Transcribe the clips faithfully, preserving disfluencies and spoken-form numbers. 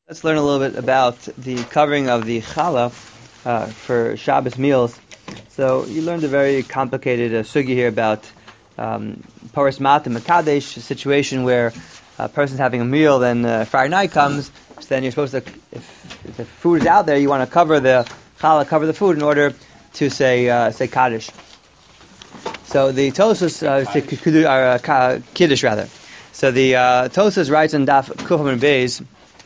Let's learn a little bit about the covering of the challah uh, for Shabbos meals. So you learned a very complicated uh, sugi here about um, Paras Matam Makadesh, a situation where a person's having a meal, then uh, Friday night comes, so then you're supposed to, if, if the food is out there, you want to cover the challah, cover the food in order to say uh, say Kaddish. So the Tosas, uh, say Kiddush, uh, Kiddush rather. So the uh, Tosas writes in Daf Kufam and Beis.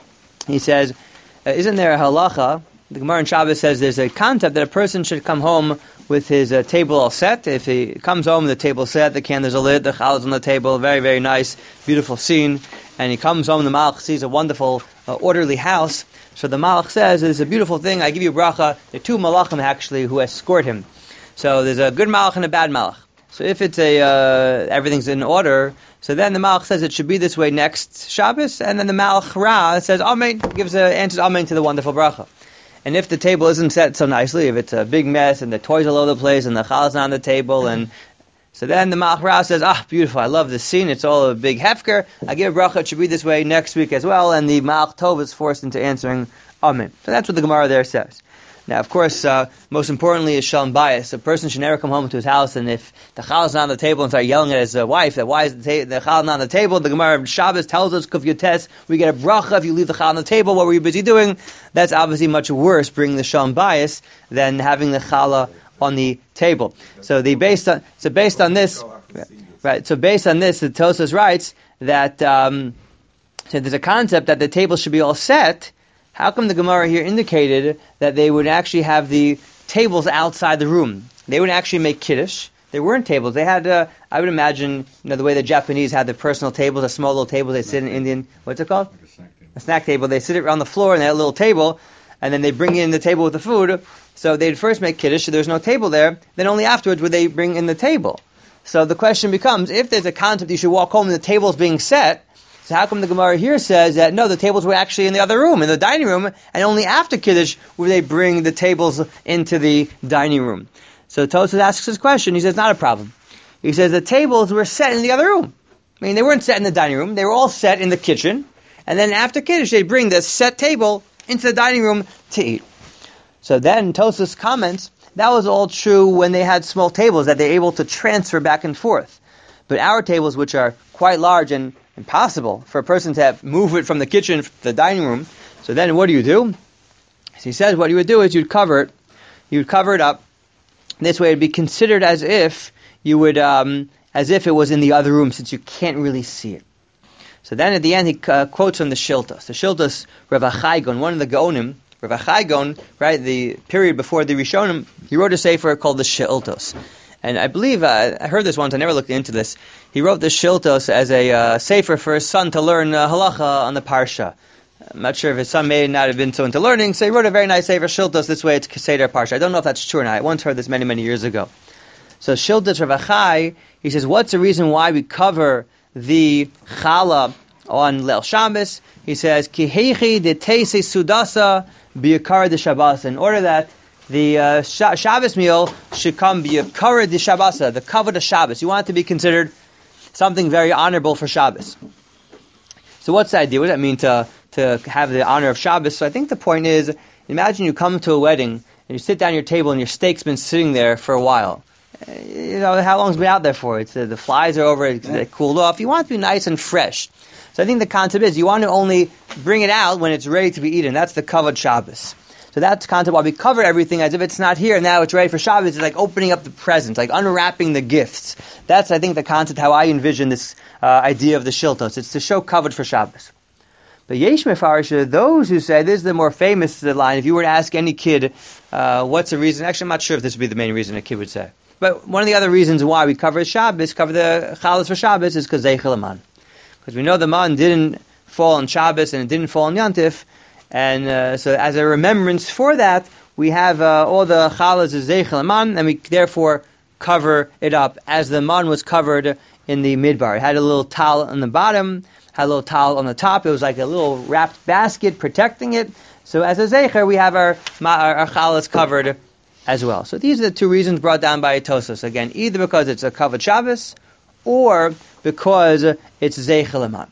He says, uh, isn't there a halacha? The Gemara in Shabbos says there's a concept that a person should come home with his uh, table all set. If he comes home, the table's set, the candles are lit, the chalah's on the table, very, very nice, beautiful scene. And he comes home, the malach sees a wonderful, uh, orderly house. So the malach says, it's a beautiful thing, I give you bracha. There are two malachim actually who escort him. So there's a good malach and a bad malach. So if it's a uh, everything's in order, so then the malach says it should be this way next Shabbos, and then the malach ra says amen, gives a answers amen to the wonderful bracha. And if the table isn't set so nicely, if it's a big mess and the toys all over the place and the chalah's on the table, and so then the malach ra says, ah, beautiful, I love this scene, it's all a big hefker, I give a bracha, it should be this way next week as well, and the malach tov is forced into answering amen. So that's what the Gemara there says. Now, of course, uh, most importantly is shalom bayis. A person should never come home to his house, and if the chal is not on the table and start yelling at his uh, wife that why is the, ta- the chal not on the table, the Gemara of Shabbos tells us, kuf yotes, we get a bracha if you leave the chal on the table. What were you busy doing? That's obviously much worse, bringing the shalom bayis, than having the challah on the table. So the based on so based on this, right? So based on this, the Tosas writes that um, so there's a concept that the table should be all set. How come the Gemara here indicated that they would actually have the tables outside the room? They would actually make kiddush. They weren't tables. They had, uh, I would imagine, you know, the way the Japanese had the personal tables, a small little table. They sit in Indian, what's it called? Like a snack table. A snack table. They sit it on the floor in that little table, and then they bring in the table with the food. So they'd first make kiddush, so there's no table there. Then only afterwards would they bring in the table. So the question becomes, if there's a concept you should walk home and the table's being set, so how come the Gemara here says that no, the tables were actually in the other room, in the dining room, and only after Kiddush would they bring the tables into the dining room? So Tosfos asks this question. He says, not a problem. He says the tables were set in the other room. I mean, they weren't set in the dining room. They were all set in the kitchen. And then after Kiddush, they bring the set table into the dining room to eat. So then Tosfos comments, that was all true when they had small tables that they're able to transfer back and forth. But our tables, which are quite large and impossible for a person to have, move it from the kitchen to the dining room. So then what do you do? So he says what you would do is you'd cover it. You'd cover it up. This way it would be considered as if you would, um, as if it was in the other room, since you can't really see it. So then at the end he uh, quotes from the Shiltos. The Shiltos, Rav Achai Gon, one of the Gaonim, Rav Achai Gon, right, the period before the Rishonim, he wrote a sefer called the Shiltos. And I believe, uh, I heard this once, I never looked into this. He wrote this Shiltos as a uh, sefer for his son to learn uh, halacha on the parsha. I'm not sure if his son may not have been so into learning, so he wrote a very nice sefer, Shiltos, this way it's Keseder Parsha. I don't know if that's true or not. I once heard this many, many years ago. So Shiltos Rav Achai, he says, what's the reason why we cover the challah on Leil Shabbos? He says, Ki heichi de teise sudasa biyakar de Shabbos, in order that the uh, Sh- Shabbos meal should come be a kavod de Shabbos, the kavod of Shabbos. You want it to be considered something very honorable for Shabbos. So what's the idea? What does that mean to to have the honor of Shabbos? So I think the point is, imagine you come to a wedding and you sit down at your table and your steak's been sitting there for a while. Uh, you know, how long's it been out there for? It's uh, the flies are over, it's uh, cooled off. You want it to be nice and fresh. So I think the concept is you want to only bring it out when it's ready to be eaten. That's the kavod Shabbos. So that's the concept why we cover everything as if it's not here, now it's ready for Shabbos. It's like opening up the presents, like unwrapping the gifts. That's, I think, the concept, how I envision this uh, idea of the Shiltos. It's to show kavod for Shabbos. But Yesh Mefarish, those who say, this is the more famous line, if you were to ask any kid, uh, what's the reason? Actually, I'm not sure if this would be the main reason a kid would say. But one of the other reasons why we cover Shabbos, cover the Chalas for Shabbos, is because Zeichel Aman. Because we know the man didn't fall on Shabbos and it didn't fall on Yantif. And uh, so as a remembrance for that, we have uh, all the chalas of Zeichel Aman, and we therefore cover it up as the man was covered in the midbar. It had a little towel on the bottom, had a little towel on the top. It was like a little wrapped basket protecting it. So as a Zeicher, we have our, our, our chalas covered as well. So these are the two reasons brought down by Tosfos. Again, either because it's a kavod Shabbos, or because it's Zeichel Aman.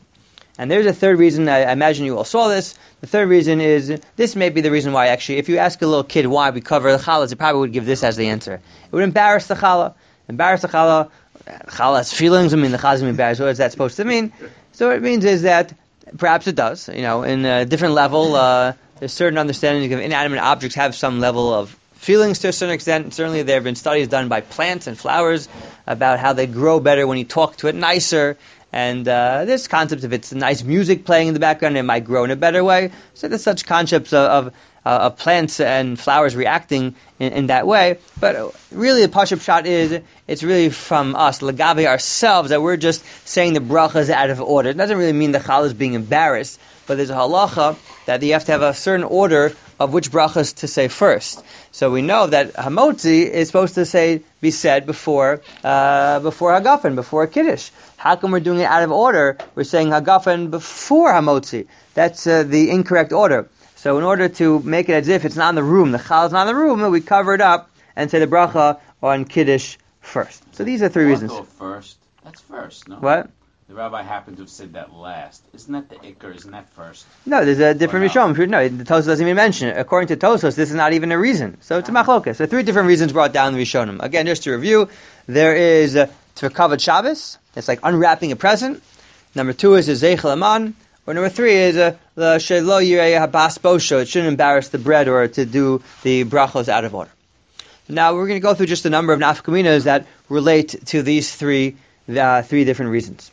And there's a third reason, I, I imagine you all saw this. The third reason is, this may be the reason why actually, if you ask a little kid why we cover the challahs, it probably would give this as the answer. It would embarrass the challah. Embarrass the challah. Challah has feelings, I mean the challah is embarrassed. What is that supposed to mean? So what it means is that, perhaps it does, you know, in a different level, uh, there's certain understanding of inanimate objects have some level of feelings to a certain extent. Certainly there have been studies done by plants and flowers about how they grow better when you talk to it nicer. And uh, there's concepts if it's nice music playing in the background, it might grow in a better way. So there's such concepts of, of, uh, of plants and flowers reacting in, in that way. But really the Pashup shot is, it's really from us, Lagabe ourselves, that we're just saying the brachas out of order. It doesn't really mean the challah is being embarrassed, but there's a halacha that you have to have a certain order of which brachas to say first. So we know that Hamotzi is supposed to say be said before uh, before Hagafen, before Kiddush. How come we're doing it out of order? We're saying Hagafen before Hamotzi. That's uh, the incorrect order. So in order to make it as if it's not in the room, the chal is not in the room, we cover it up and say the bracha on Kiddush first. So these are three reasons. First. That's first, no? What? The rabbi happened to have said that last. Isn't that the ikar? Isn't that first? No, there's a different no? Rishon. No, the Tosfos doesn't even mention it. According to Tosfos, this is not even a reason. So it's a machlokas. So three different reasons brought down in the Rishonim. Again, just to review, there is uh, Tzvakavad Shabbos. It's like unwrapping a present. Number two is a Zeichel Aman. Or number three is uh, the Shelo Yirei Habas Bosho. It shouldn't embarrass the bread or to do the brachos out of order. Now we're going to go through just a number of nafkaminas that relate to these three uh, three different reasons.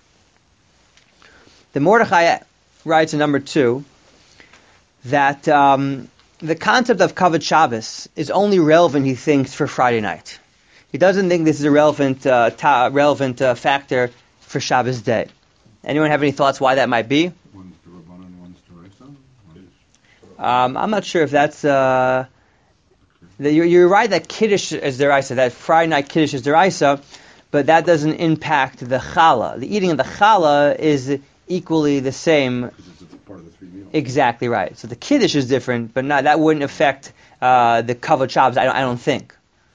The Mordechai writes in number two that um, the concept of Kavod Shabbos is only relevant, he thinks, for Friday night. He doesn't think this is a relevant uh, ta- relevant uh, factor for Shabbos day. Anyone have any thoughts why that might be? One's D'Rabbanan, one's D'Oraisa. Um, I'm not sure if that's... Uh, the, you're, you're right that Kiddush is D'Oraisa, that Friday night Kiddush is D'Oraisa, but that doesn't impact the Challah. The eating of the Challah is equally the same. Because it's part of the three meals. Exactly right. So the Kiddush is different, but not, that wouldn't affect uh, the Kavod Shabbos, I don't, I don't think.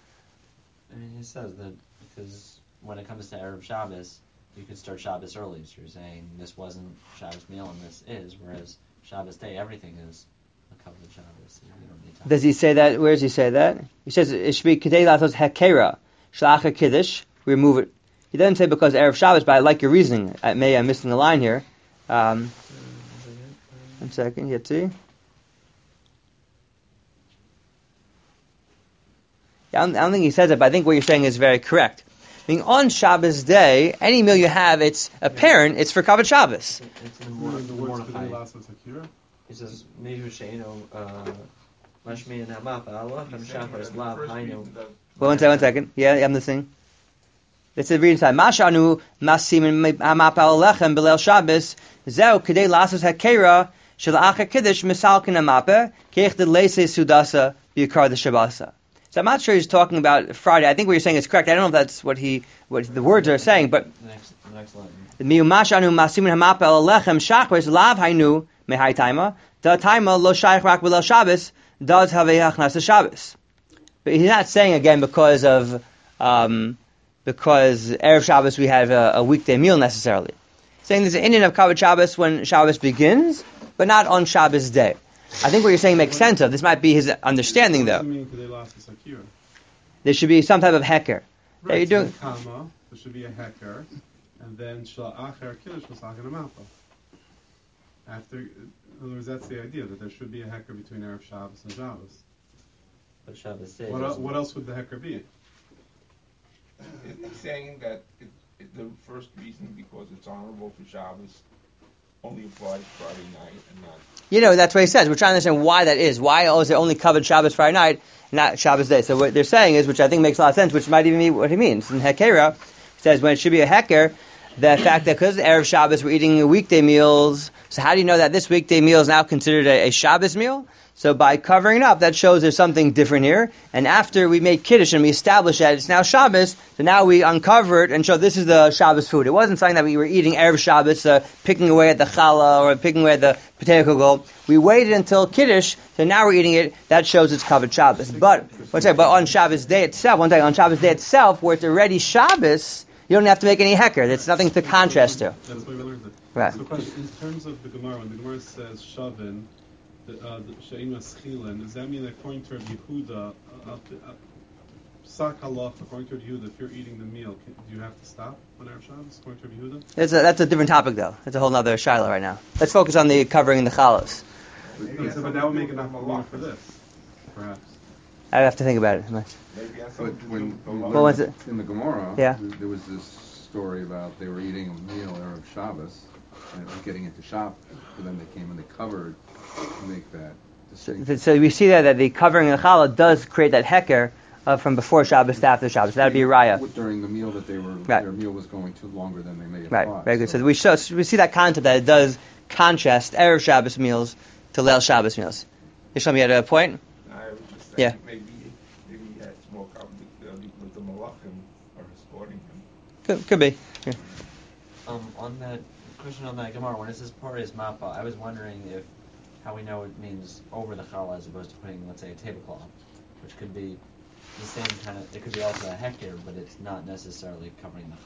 I mean, he says that because when it comes to Erev Shabbos, you could start Shabbos early. So you're saying this wasn't Shabbos meal and this is, whereas Shabbos day, everything is a Kavod Shabbos. So you don't need time. Does he say that? Where does he say that? He says it should be Kedei Latos Hekera, Shlacha Kiddush, we remove it. He doesn't say because Erev Shabbos, but I like your reasoning. I, maybe I'm missing the line here. Um, one second, you see. Yeah, I don't, I don't think he says it, but I think what you're saying is very correct. I mean, on Shabbos day, any meal you have, it's apparent, it's for Kavod Shabbos. It's in the The Mor- words the Kedei Mordechai. Lasos Hakira. He says, Mehu Sheino, Mashmi and Hamap, Allah, Ham Shachar, Lav, Hainu. Well, one second, one second. Yeah, I'm listening. This is reading time. Mashanu masim hamap al lechem belel Shabbos zeu kedei lasos hakera shel acher kiddush misalkin hamape keich de leise sudasa b'yikar the Shabbasa. So I'm not sure he's talking about Friday. I think what you're saying is correct. I don't know if that's what he what the words are saying, but The next, the next line. miu mashanu masim hamap al lechem shachris lav hainu mehai taima da taima lo shaykh rak belel Shabbos does have a hachnas Shabbos. But he's not saying again because of um, because Erev Shabbos we have a, a weekday meal necessarily. He's saying there's an Indian of Kavod Shabbos when Shabbos begins, but not on Shabbos day. I think what you're saying makes sense of. This might be his understanding though. What does it mean Kedei Lasos Hakira? There should be some type of hecker. That you're Right, so doing. Kama, there should be a hecker, and then Shal Acher Kiddush Misalkin Hamapa. After, in other words, that's the idea, that there should be a hecker between Erev Shabbos and Shabbos. But Shabbos day. What, el- doesn't- what else would the hecker be? He's saying that it, it, the first reason, because it's honorable for Shabbos, only applies Friday night and not. You know, that's what he says. We're trying to understand why that is. Why is it only covered Shabbos Friday night, not Shabbos day? So what they're saying is, which I think makes a lot of sense, which might even be what he means. In Hekera, he says when it should be a hecker, the fact that because Erev Shabbos we're eating weekday meals, so how do you know that this weekday meal is now considered a, a Shabbos meal? So by covering it up, that shows there's something different here. And after we make Kiddush and we establish that it's now Shabbos, so now we uncover it and show this is the Shabbos food. It wasn't something that we were eating Erev Shabbos, uh, picking away at the challah or picking away at the potato kugel. We waited until Kiddush, so now we're eating it. That shows it's covered Shabbos. But, one second, but on Shabbos day itself, one second, on Shabbos day itself, where it's already Shabbos, You don't have to make any hecker. There's nothing to contrast to. That's why we learned it. Right. So the question, in terms of the Gemara, when the Gemara says Shavin, the uh, She'ima Schilin, does that mean that according to Rabbi Yehuda, uh, uh, Sak Halach, according to Rabbi Yehuda, if you're eating the meal, can, do you have to stop on Erev Shabbos, according to Rabbi Yehuda? That's a, that's a different topic, though. That's a whole other shiloh right now. Let's focus on the covering the chalos. No, so, but that would make enough meaning for this, perhaps. I have to think about it much. Maybe that's But something to when do with the you law. What was learned it? in the Gemara, Yeah. th- there was this story about they were eating a meal Erev Shabbos, and it was getting into Shabbos, but then they came and they covered to make that distinction. So we see there that the covering of the challah does create that hecker uh, from before Shabbos to after Shabbos. That would be a raya. During the meal that they were, Right. their meal was going too longer than they may have Right, thought. very good. So we show, so we see that concept that it does contrast Erev Shabbos meals to Leil Shabbos meals. Yishlam, you had a point? I was just saying, Yeah. maybe, maybe he has more conflict uh, with the Malachim are escorting him. Could, could be. Yeah. Um, on that question on that Gemara, when it says Paris Mappa, I was wondering if how we know it means over the challah as opposed to putting, let's say, a tablecloth, which could be the same kind of. It could be also a heker, but it's not necessarily covering the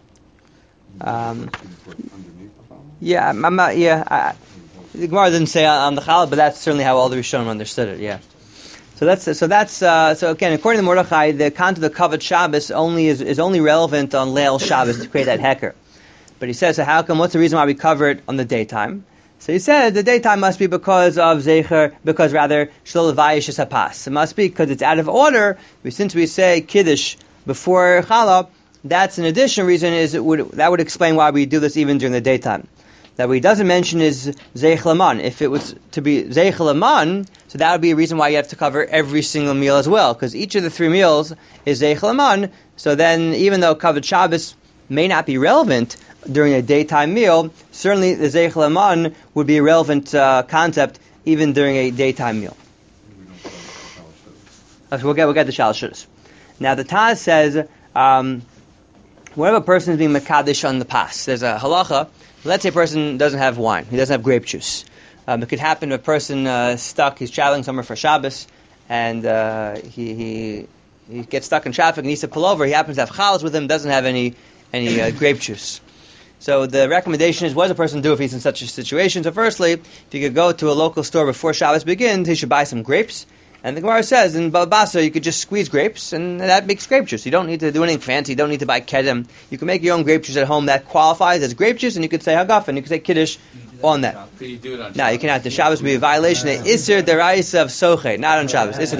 challah. Um, Underneath the following? Yeah, I'm, I'm not. Yeah, I, the Gemara didn't say on the challah, but that's certainly how all the Rishonim understood it. Yeah. So that's so that's uh, so again, according to Mordechai, the concept of covered Shabbos only is, is only relevant on Leil Shabbos to create that heker. But he says, so how come? What's the reason why we cover it on the daytime? So he said the daytime must be because of zecher, because rather shlo levayish is hapas. It must be because it's out of order. Since we say kiddush before challah, that's an additional reason. Is it would that would explain why we do this even during the daytime. That what he doesn't mention is zeich laman. If it was to be zeich laman, so that would be a reason why you have to cover every single meal as well, because each of the three meals is zeich laman. So then, even though covered Shabbos may not be relevant during a daytime meal, certainly the zeich laman would be a relevant uh, concept even during a daytime meal. We don't call it the Shalosh Okay, we'll get we'll get the shalosh shudas. Now the Taz says, um, whenever a person is being mekadesh on the pas, there's a halacha. Let's say a person doesn't have wine, he doesn't have grape juice. Um, it could happen to a person uh, stuck, he's traveling somewhere for Shabbos, and uh, he, he he gets stuck in traffic and needs to pull over. He happens to have chalas with him, doesn't have any any uh, grape juice. So the recommendation is, what does a person do if he's in such a situation? So firstly, if you could go to a local store before Shabbos begins, he should buy some grapes. And the Gemara says in Baba Basra, you could just squeeze grapes, and that makes grape juice. You don't need to do anything fancy. You don't need to buy kedem. You can make your own grape juice at home that qualifies as grape juice, and you could say hagaf, and you could say kiddush on that. Could you do it on No, you cannot. The Shabbos would be a violation. The Isser Deraisa of Soche, not on Shabbos. Isser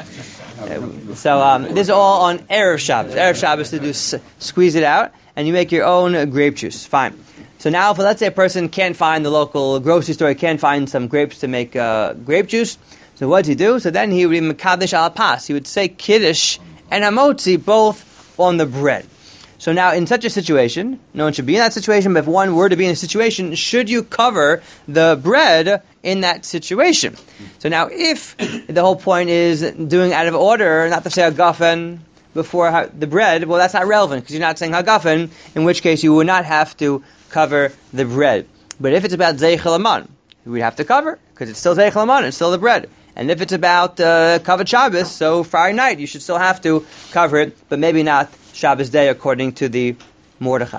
Deraisa. So um, this is all on Erev Shabbos. Erev Shabbos to do s- squeeze it out, and you make your own uh, grape juice. Fine. So now, if let's say a person can't find the local grocery store, he can't find some grapes to make uh, grape juice. So what does he do? So then he would be mekadesh al pas. He would say kiddush and hamotzi both on the bread. So now, in such a situation, no one should be in that situation, but if one were to be in a situation, should you cover the bread in that situation? So now, if the whole point is doing out of order, not to say hagafen before ha- the bread, well, that's not relevant, because you're not saying hagafen, in which case you would not have to cover the bread. But if it's about zeich laman, we'd have to cover, because it's still zeich laman, it's still the bread. And if it's about uh, covered Shabbos, so Friday night, you should still have to cover it, but maybe not Shabbos day, according to the Mordechai.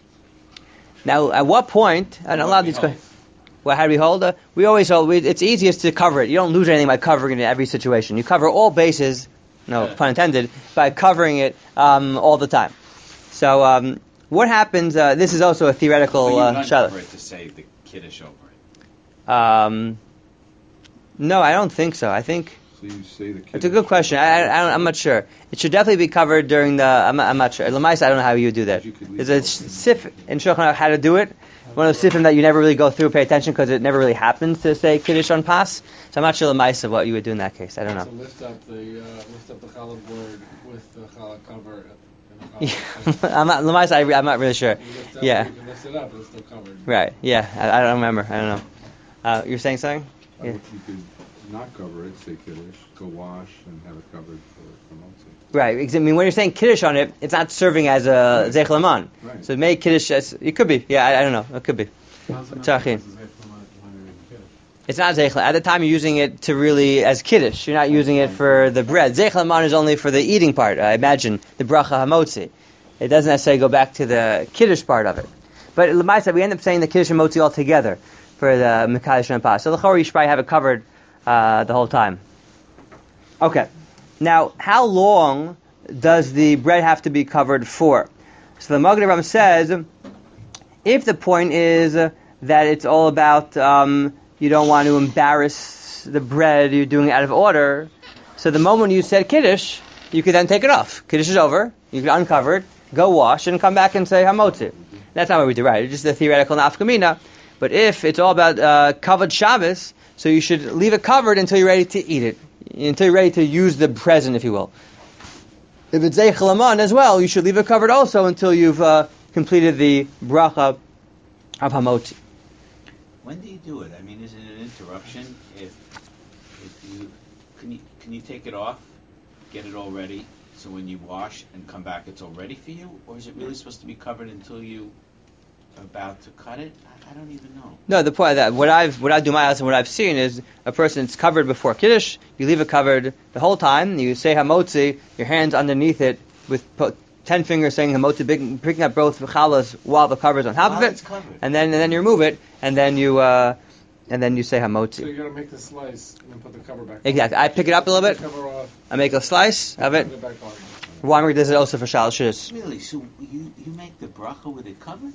Now, at what point, and a lot of these questions, well, how do we hold? Uh, we always hold, we, it's easiest to cover it. You don't lose anything by covering it in every situation. You cover all bases, no pun intended, by covering it um, all the time. So, um, what happens, uh, this is also a theoretical But you uh, don't shadow. cover it to save the kiddush over it. Um, no, I don't think so. I think So you say the it's a good question. I, I don't, I'm not sure. It should definitely be covered during the. I'm, not- I'm not sure. Lamaisa, I don't know how you do that. You could leave There's a it sif in Shulchan Aruch how to do it. One of those sifim that you never really go through, pay attention, because it never really happens to say kiddush on pas. So I'm not sure Lamaisa what you would do in that case. I don't So know. lift up the uh, lift up the challah board with the challah cover. And the Yeah, challah I'm not Lamaisa. I, re- I'm not really sure. You lift up, Yeah. you can lift it up, it's still covered. Right. Yeah. I, I don't remember. I don't know. Uh, you're saying something? Uh, Yeah. You could not cover it, say kiddush, go wash, and have it covered for hamotzi. Right. Because, I mean, when you're saying kiddush on it, it's not serving as a zeich laman. Right. So make kiddush as it could be. Yeah. I, I don't know. It could be. How's it not Tzachim. because it's zeich laman if you're making kiddush? It's not zeich laman. At the time, you're using it to really as kiddush. You're not using it for the bread. Zeich laman is only for the eating part. I imagine the bracha hamotzi. It doesn't necessarily go back to the Kiddush part of it. But Lamaisa, we end up saying the Kiddush and Motzi all together for the Mekadosh and Pas. So the Chor, you should probably have it covered uh, the whole time. Okay. Now, how long does the bread have to be covered for? So the Magen Avraham says, if the point is that it's all about um, you don't want to embarrass the bread, you're doing it out of order, so the moment you said Kiddush, you could then take it off. Kiddush is over, you can uncover it, go wash, and come back and say Hamotzi. That's not what we do, right? It's just a theoretical nafkamina. But if it's all about uh, covered Shabbos, so you should leave it covered until you're ready to eat it, until you're ready to use the present, if you will. If it's Zeichel Aman as well, you should leave it covered also until you've uh, completed the bracha of Hamotzi. When do you do it? I mean, is it an interruption? If if you can you can you take it off, get it all ready, so when you wash and come back, it's all ready for you, or is it really supposed to be covered until you are about to cut it? I, I don't even know. No, the point that what I've what I do my house and what I've seen is a person it's covered before Kiddush. You leave it covered the whole time. You say Hamotzi, your hands underneath it with ten fingers saying Hamotzi, picking up both chalas while the cover's on top While of it, it's covered. and then and then you remove it, and then you uh, and then you say So Hamotzi. you gotta make the slice and then put the cover back on. Exactly. I pick it up a little bit. Take the cover off, I make a slice of it. put it back on. Wamri does it also for Shal Shus. Really? So you you make the bracha with it covered?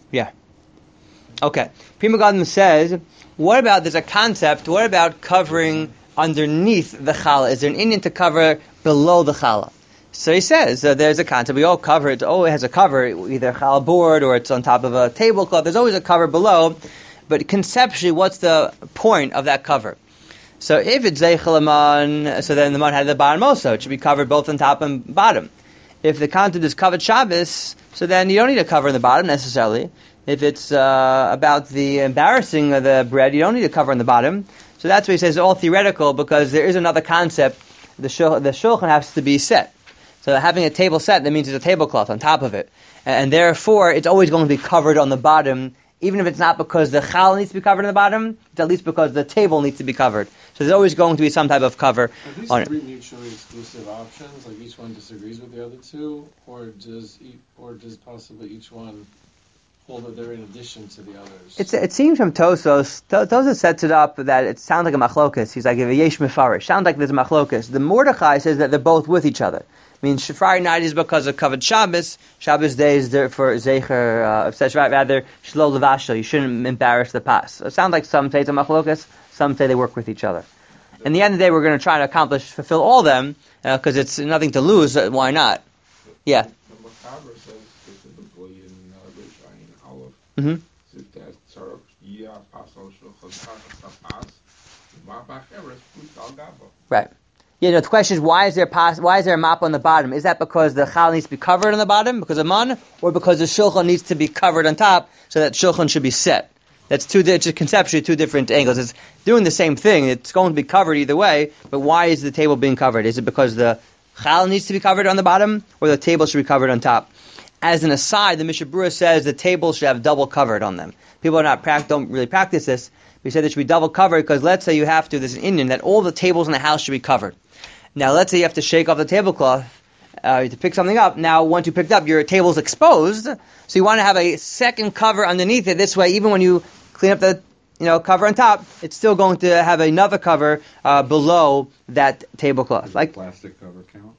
Okay. Pri Megadim says, what about, there's a concept, what about covering underneath the challah? Is there an Indian to cover below the challah? So he says, uh, there's a concept, we all cover it, oh, it has a cover, either a challah board or it's on top of a tablecloth, there's always a cover below, but conceptually, what's the point of that cover? So if it's Zeichel Aman, so then the man had the bottom also, it should be covered both on top and bottom. If the concept is covered Shabbos, so then you don't need a cover in the bottom necessarily. If it's uh, about the embarrassing of the bread, you don't need a cover on the bottom. So that's why he says it's all theoretical, because there is another concept. The shul, the shulchan has to be set. So having a table set, that means there's a tablecloth on top of it. And, and therefore, it's always going to be covered on the bottom, even if it's not because the chal needs to be covered on the bottom, it's at least because the table needs to be covered. So there's always going to be some type of cover Are these on it. three mutually exclusive options? Like each one disagrees with the other two, or does e- or does possibly each one hold that they're in addition to the others? It's, it seems from Tosos, To- Tosos sets it up that it sounds like a machlokas. He's like, a yesh mefarish. Sounds like there's a machlokas. The Mordechai says that they're both with each other. I mean, Friday night is because of covered Shabbos. Shabbos day is there for Zecher, uh, says right, rather, Shlo Levashel. You shouldn't embarrass the pas. So it sounds like some say it's a machlokas, some say they work with each other. In the end of the day, we're going to try to accomplish, fulfill all of them, because uh, it's nothing to lose. Uh, why not? Yeah. The Machaber says specifically in uh, Rish Ayin Aleph, Mm-hmm. that Tzarech Yiyah Pasal Shulchan Aruch Pas, Ma'ach Eretz Put Al Gabo. Right. Yeah, no, the question is, why is there pas, why is there a map on the bottom? Is that because the chal needs to be covered on the bottom, because of man, or because the shulchan needs to be covered on top, so that shulchan should be set? That's two, it's just conceptually two different angles. It's doing the same thing. It's going to be covered either way, but why is the table being covered? Is it because the chal needs to be covered on the bottom, or the table should be covered on top? As an aside, the Mishnah Berurah says the table should have double covered on them. People are not pra- don't really practice this. We said it should be double covered because let's say you have to, there's an Indian, that all the tables in the house should be covered. Now, let's say you have to shake off the tablecloth uh, to pick something up. Now, once you picked up, your table's exposed, so you want to have a second cover underneath it. This way, even when you clean up the you know cover on top, it's still going to have another cover uh, below that tablecloth. Does Like, plastic cover count?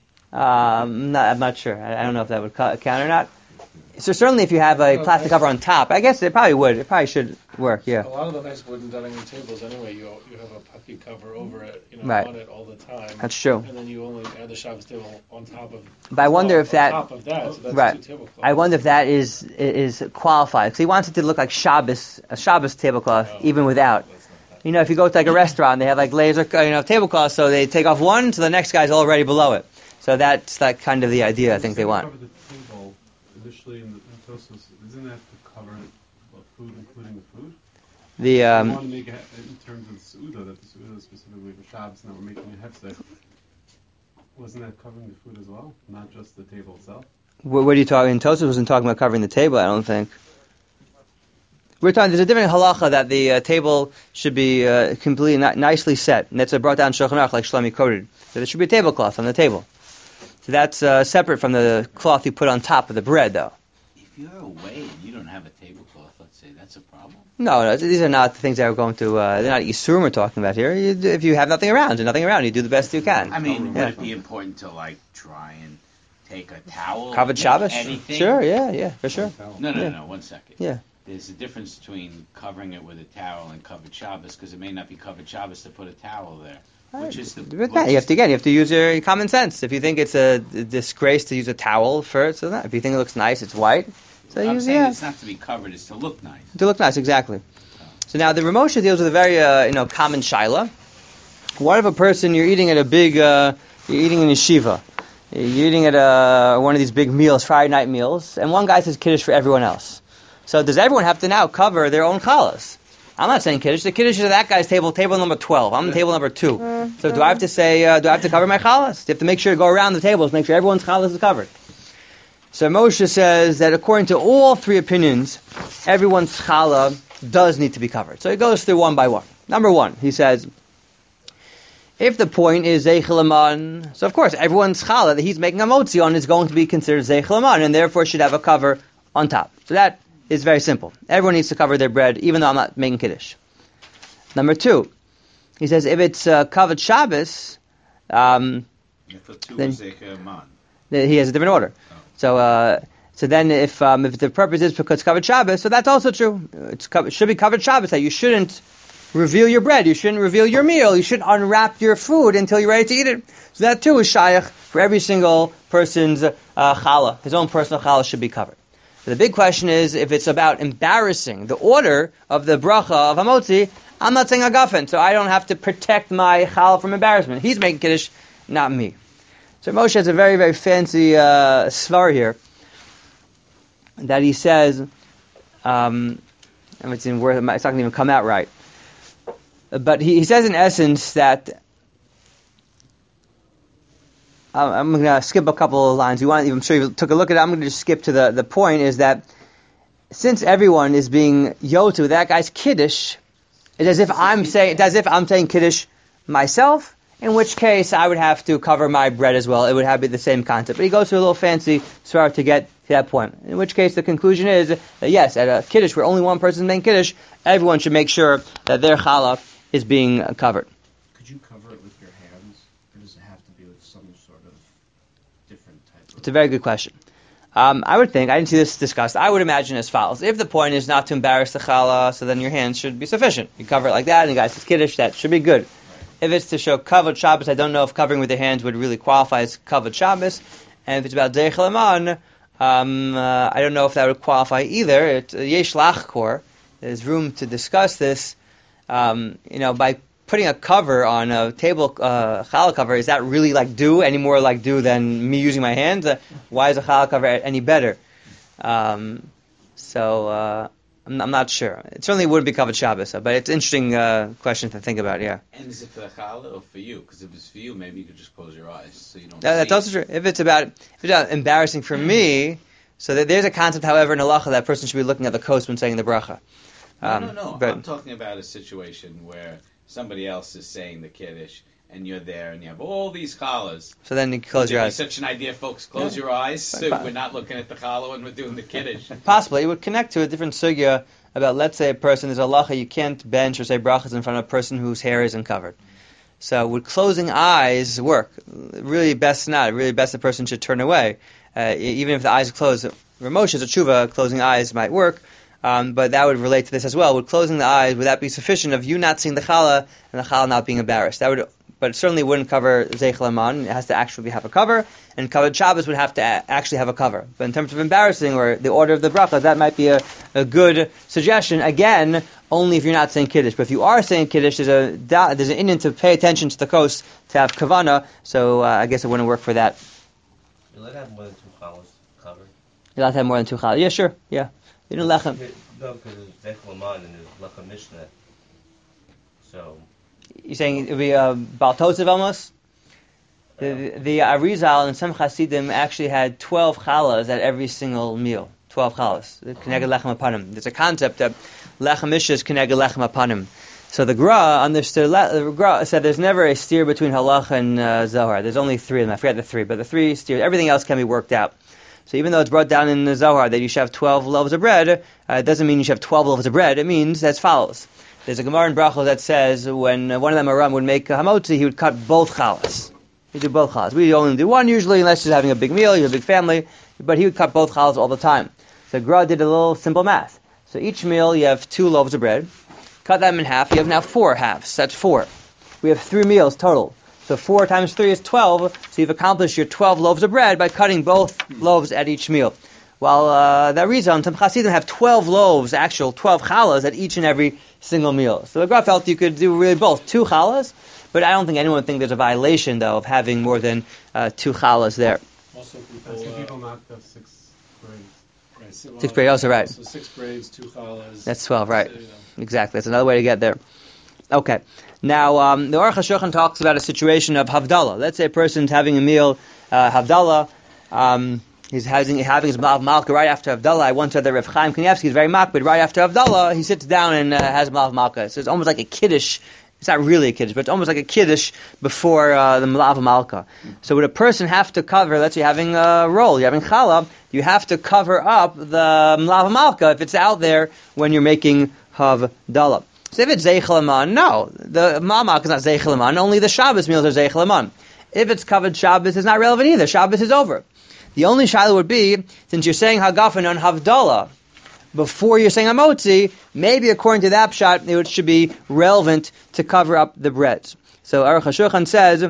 um, not, I'm not sure. I, I don't know if that would count or not. So certainly, if you have a plastic cover on top, I guess it probably would. It probably should work. Yeah. A lot of the nice wooden dining room tables, anyway, you you have a puffy cover over it, you know, Right. on it all the time. That's true. And then you only add the Shabbos table on top of. But I wonder on if that- On top of that, so that's Right. two tablecloths. I wonder if that is is qualified because he wants it to look like Shabbos, a Shabbos tablecloth, Oh. even without. That's not that. You know, if you go to like a restaurant, they have like layers of you know tablecloths, so they take off one, so the next guy's already below it. So that's like kind of the idea I think they want. Cover the table initially in the in Tosos. Isn't that to cover what food, including the food? The I um, want to make it in terms of the Su'udah, that the Su'udah is specifically for Shabbos, and that we're making a hefsek. Wasn't that covering the food as well, not just the table itself? what, what are you talking? Tosafos wasn't talking about covering the table. I don't think. We're talking. There's a different halacha that the uh, table should be uh, completely ni- nicely set, and that's uh, brought down Shulchan Aruch like Shlomi quoted. So there should be a tablecloth on the table. So that's uh, separate from the cloth you put on top of the bread, though. If you're away and you don't have a tablecloth, let's say, that's a problem. No, no, these are not the things that are going to. Uh, they're not Yisurim we're talking about here. You, if you have nothing around, there's nothing around, you do the best you can. I mean, Yeah. would it be important to like try and take a towel? Kavod make Shabbos? Anything? Sure, yeah, yeah, for sure. No, no, Yeah. no, one second. Yeah. There's a difference between covering it with a towel and covered Shabbos, because it may not be covered Shabbos to put a towel there. Which is the. With which that, you have is to again. You have to use your common sense. If you think it's a disgrace to use a towel for it, so that. If you think it looks nice, it's white. So I'm use saying yeah. it's not to be covered; it's to look nice. To look nice, exactly. So now the Ramosha deals with a very uh, you know common shaila. What if a person you're eating at a big uh, you're eating in yeshiva, you're eating at a, one of these big meals, Friday night meals, and one guy says kiddush for everyone else. So does everyone have to now cover their own challahs? I'm not saying kiddush. The kiddush is at that guy's table, table number twelve. I'm on table number two. So do I have to say, uh, do I have to cover my challahs? You have to make sure to go around the tables, make sure everyone's challahs is covered. So Moshe says that according to all three opinions, everyone's challah does need to be covered. So he goes through one by one. Number one, he says, if the point is zeichel aman, so of course everyone's challah that he's making a motzi on is going to be considered zeichel aman, and therefore should have a cover on top. So that is very simple. Everyone needs to cover their bread, even though I'm not making kiddush. Number two, he says if it's uh, covered Shabbos, um, For two Then- Zecher man. then he has a different order. So, uh, so then if um, if the purpose is because it's covered Shabbos, so that's also true. It's co- it should be covered Shabbos that you shouldn't reveal your bread, you shouldn't reveal your meal, you shouldn't unwrap your food until you're ready to eat it. So that too is shaykh for every single person's uh, challah. His own personal challah should be covered. The big question is if it's about embarrassing the order of the bracha of Hamotzi. I'm not saying agafen, so I don't have to protect my challah from embarrassment. He's making kiddush, not me. So Moshe has a very, very fancy uh, svar here that he says, um, and it's in word, it's not going to even come out right. But he, he says in essence that I'm going to skip a couple of lines. You want? I'm sure you took a look at it. I'm going to just skip to the, the point is that since everyone is being yotu with that guy's kiddush, it's as if I'm saying, it's as if I'm saying kiddush myself. In which case, I would have to cover my bread as well. It would have be the same concept. But he goes through a little fancy svar to get to that point. In which case, the conclusion is that yes, at a kiddush where only one person is making kiddush, everyone should make sure that their challah is being covered. Could you cover it with your hands, or does it have to be with some sort of different type of... It's a very good question. Um, I would think, I didn't see this discussed, I would imagine as follows. If the point is not to embarrass the challah, so then your hands should be sufficient. You cover it like that, and the guy says kiddush, that should be good. If it's to show kavod Shabbos, I don't know if covering with your hands would really qualify as kavod Shabbos. And if it's about zeichel aman, um, uh, I don't know if that would qualify either. It, uh, yesh lachkor, there's room to discuss this. Um, you know, by putting a cover on a table uh, challah cover, is that really like do any more like do than me using my hands? Uh, why is a challah cover any better? Um, so. Uh, I'm I'm not sure. It certainly wouldn't be covered Shabbos, but it's an interesting uh, question to think about, yeah. And is it for the challah or for you? Because if it's for you, maybe you could just close your eyes so you don't That, that's see. also true. If it's about if it's about embarrassing for me, so that there's a concept, however, in halacha that person should be looking at the coast when saying the bracha. Um, no, no, no. But, I'm talking about a situation where somebody else is saying the kiddush, and you're there, and you have all these challahs. so then you close your It'd be eyes. Such an idea, folks. Close Yeah. your eyes. So Fine. we're not looking at the challah when we're doing the kiddush. Possibly. It would connect to a different sugya about, let's say, a person, there's a halacha, you can't bench or say brachas in front of a person whose hair isn't covered. So would closing eyes work? Really best not. Really best the person should turn away. Uh, even if the eyes are closed. Ramoshes or tshuva, closing eyes might work. Um, but that would relate to this as well. Would closing the eyes, would that be sufficient of you not seeing the challah and the challah not being embarrassed? That would, but it certainly wouldn't cover zeichel aman. It has to actually have a cover, and covered Shabbos would have to a- actually have a cover. But in terms of embarrassing or the order of the bracha, that might be a, a good suggestion. Again, only if you're not saying kiddush. But if you are saying kiddush, there's a da- there's an inyan to pay attention to the coast to have kavana. So uh, I guess it wouldn't work for that. You're allowed to have more than two challahs covered. You're allowed to have more than two challahs. Yeah, sure. Yeah. You know lechem. No, because there's Zeichel Aman and there's Lechem Mishnah. So, You're saying it would be uh, Baltosiv almost? The, the Arizal and some Hasidim actually had twelve challahs at every single meal. twelve challahs. Keneged lechem apanim. There's a concept that lechem misha is keneged lechem apanim. So the Gra understood. The Gra said there's never a steer between halacha and uh, Zohar. There's only three of them. I forget the three, but the three steers. Everything else can be worked out. So even though it's brought down in the Zohar that you should have twelve loaves of bread, uh, it doesn't mean you should have twelve loaves of bread. It means as follows. There's a Gemara in Brachos that says when uh, one of them Aram would make a hamotzi, he would cut both chalas. He'd do both chalas. We only do one usually, unless you're having a big meal, you have a big family. But he would cut both chalas all the time. So Gra did a little simple math. So each meal you have two loaves of bread. Cut them in half. You have now four halves. That's four. We have three meals total. So four times three is twelve. So you've accomplished your twelve loaves of bread by cutting both loaves at each meal. While uh, that reason, some Hasidim have twelve loaves, actual twelve challahs at each and every single meal. So the Gra felt you could do really both, two challahs, but I don't think anyone would think there's a violation, though, of having more than uh, two challahs there. Also, people, That's uh, if people not have six grades. right, so, Six braids, also right. So six braids, two challahs. That's twelve, right. So, you know. Exactly. That's another way to get there. Okay. Now, um, the Aruch HaShulchan talks about a situation of Havdalah. Let's say a person's having a meal, uh, Havdalah, um, he's having, having his Malav Malka right after Havdalah. I once heard that Rav Chaim Kanievsky, he's very makbid, right after Havdalah, he sits down and uh, has Malav Malka. So it's almost like a Kiddush. It's not really a Kiddush, but it's almost like a Kiddush before uh, the Malav Malka. So would a person have to cover, let's say you're having a roll, you're having challah, you have to cover up the Malav Malka if it's out there when you're making Havdalah. So if it's Zeichel Aman, no. The Malav Malka is not Zeichel Aman, only the Shabbos meals are Zeichel Aman. If it's covered Shabbos, it's not relevant either. Shabbos is over. The only shaila would be, since you're saying Hagafen on Havdalah, before you're saying Hamotzi, maybe according to that pshat, it should be relevant to cover up the breads. So Aruch HaShulchan says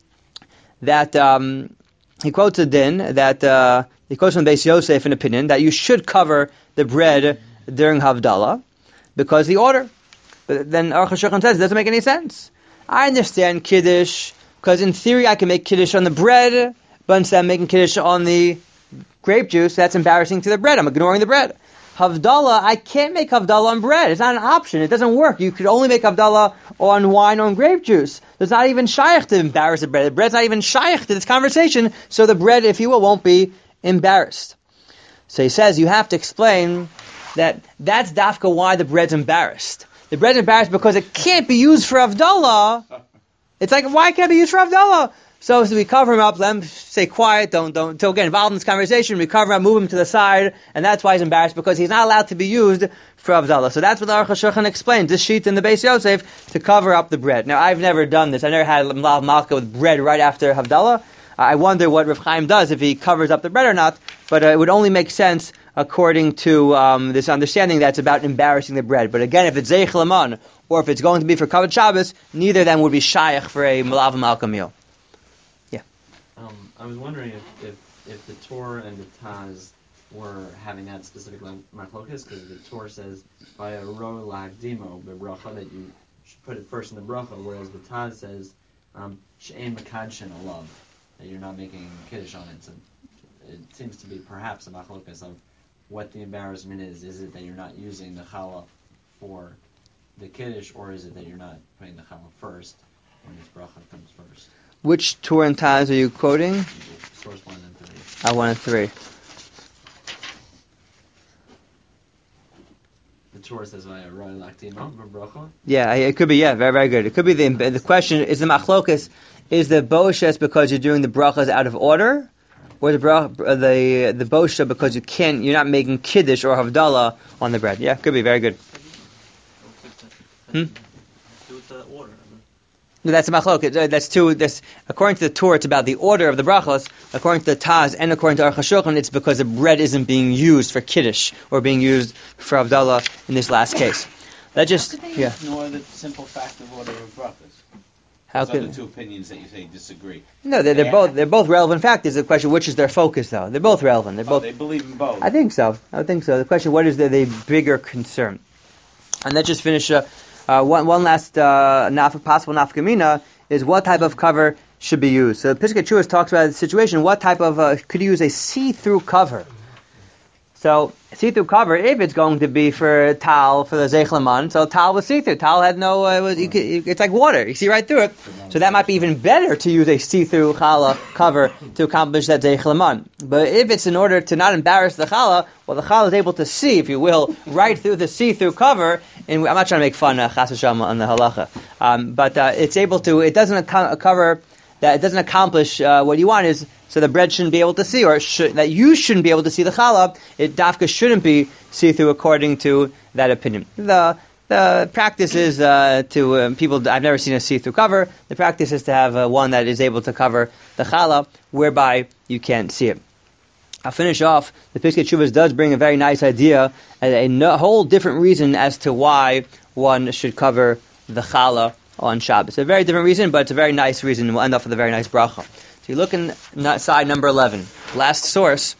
that, um, he quotes a din, that, uh, he quotes from Beis Yosef an opinion, that you should cover the bread during Havdalah, because the order. But then Aruch HaShulchan says it doesn't make any sense. I understand Kiddush, because in theory I can make Kiddush on the bread, but instead of making Kiddush on the grape juice, that's embarrassing to the bread. I'm ignoring the bread. Havdalah, I can't make Havdalah on bread. It's not an option. It doesn't work. You could only make Havdalah on wine or on grape juice. It's not even shaykh to embarrass the bread. The bread's not even shaykh to this conversation, so the bread, if you will, won't be embarrassed. So he says you have to explain that that's dafka why the bread's embarrassed. The bread's embarrassed because it can't be used for Havdalah. It's like, why can't it be used for Havdalah? So, so we cover him up, let him stay quiet, don't don't don't get involved in this conversation. We cover him up, move him to the side, and that's why he's embarrassed, because he's not allowed to be used for Havdalah. So that's what the Aruch HaShulchan explains, this sheet in the Beis Yosef, to cover up the bread. Now, I've never done this. I never had Malav Malka with bread right after Havdalah. I wonder what Rav Chaim does, if he covers up the bread or not, but uh, it would only make sense according to um, this understanding that it's about embarrassing the bread. But again, if it's Zeichel Aman, or if it's going to be for Kavod Shabbos, neither of them would be shaykh for a Malav Malka meal. Um, I was wondering if, if, if the Torah and the Taz were having that specific machlokas, because the Torah says by a ro lagdimo bebracha that you should put it first in the bracha, whereas the Taz says she'en mekadshin alav, that you're not making kiddush on it. So it seems to be perhaps a machlokas of what the embarrassment is. Is it that you're not using the challah for the kiddush, or is it that you're not putting the challah first when this bracha comes first? Which Torah and Taz are you quoting? Source one and three. I one and three. The Torah says via roy laktimo bracha. Yeah, it could be. Yeah, very, very good. It could be the the question is the machlokas, is the boshes because you're doing the brachas out of order, or the brach, the the bosha because you can't, you're not making kiddush or havdalah on the bread. Yeah, could be very good. Hmm? No, that's a machlok. That's two. That's according to the Torah, it's about the order of the brachos. According to the Taz and according to Aruch HaShulchan, it's because the bread isn't being used for kiddush or being used for Havdalah in this last case. That just How could they yeah. ignore the simple fact of order of brachos? How Those are could the two opinions that you say disagree? no? They're, they're Yeah. both they're both relevant factors. The question, which is their focus, though? They're both relevant. They're Oh, both. they believe in both. I think so. I think so. The question, what is the, the bigger concern? And let's just finish uh, uh, one one last uh, naf- possible nafkamina is what type of cover should be used. So Pesach Chuvas talks about the situation. What type of uh, could you use a see-through cover? So see-through cover, if it's going to be for tal for the zeichelaman, so tal was see-through. Tal had no, uh, it was, you could, it's like water. You see right through it. So that might be even better to use a see-through challah cover to accomplish that zeichelaman. But if it's in order to not embarrass the challah, well, the challah is able to see, if you will, right through the see-through cover. And I'm not trying to make fun of uh, chas v'shalom on the halacha, um, but uh, it's able to. It doesn't ac- cover that. It doesn't accomplish uh, what you want is. So the bread shouldn't be able to see, or it should, that you shouldn't be able to see the challah. It dafka shouldn't be see-through according to that opinion. The the practice is uh, to um, people. I've never seen a see-through cover. The practice is to have uh, one that is able to cover the challah, whereby you can't see it. I'll finish off. The Piskei Teshuvos does bring a very nice idea, and a no, whole different reason as to why one should cover the challah on Shabbos. A very different reason, but it's a very nice reason. We'll end off with a very nice bracha. So you look in side number eleven, last source.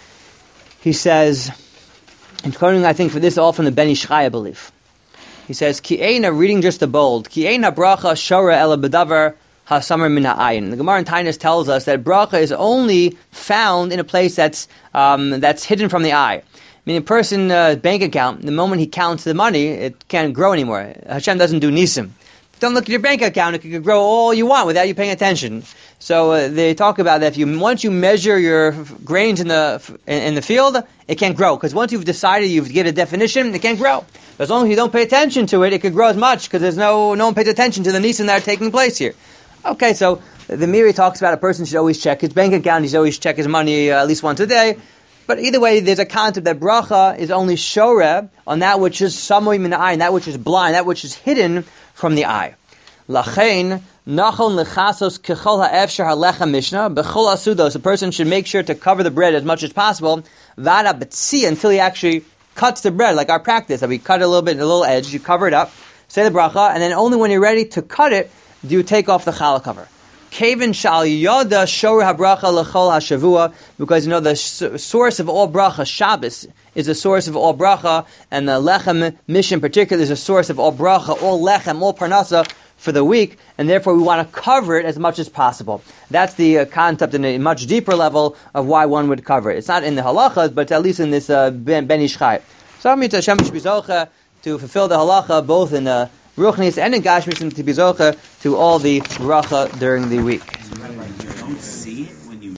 He says, and quoting I think for this all from the Ben Ish Chai, I believe. He says, Ki eina, reading just the bold, Ki eina bracha shora ela bedavar hasamar min ha'ayin. The Gemara in Tainus tells us that bracha is only found in a place that's um, that's hidden from the eye. I mean, a person's uh, bank account, the moment he counts the money, it can't grow anymore. Hashem doesn't do nisim. Don't look at your bank account; it could grow all you want without you paying attention. So uh, they talk about that if you once you measure your grains in the in, in the field, it can't grow because once you've decided you've get a definition, it can't grow. But as long as you don't pay attention to it, it could grow as much because there's no no one pays attention to the nisim that are taking place here. Okay, so the Miri talks about a person should always check his bank account; he should always check his money uh, at least once a day. But either way, there's a concept that bracha is only shoreh on that which is samoy min ha'ayin, that which is blind, that which is hidden from the eye. Lachein nachon lechasos kechol ha'efshar halecha mishnah bechol asudos. A person should make sure to cover the bread as much as possible. Vada betzi, until he actually cuts the bread, like our practice. That we cut it a little bit, a little edge. You cover it up, say the bracha, and then only when you're ready to cut it do you take off the challah cover. Kevin shal yoda shor habracha lechol hashavua, because you know the source of all bracha, Shabbos, is the source of all bracha, and the lechem mission in particular is a source of all bracha, all lechem, all parnasa for the week, and therefore we want to cover it as much as possible. That's the uh, concept in a much deeper level of why one would cover it. It's not in the halachas, but at least in this uh, Ben Ish Chai. So I'm to Hashem to fulfill the halacha both in uh, Ruchnis and in Gashmis, and to be zocha to all the bracha during the week.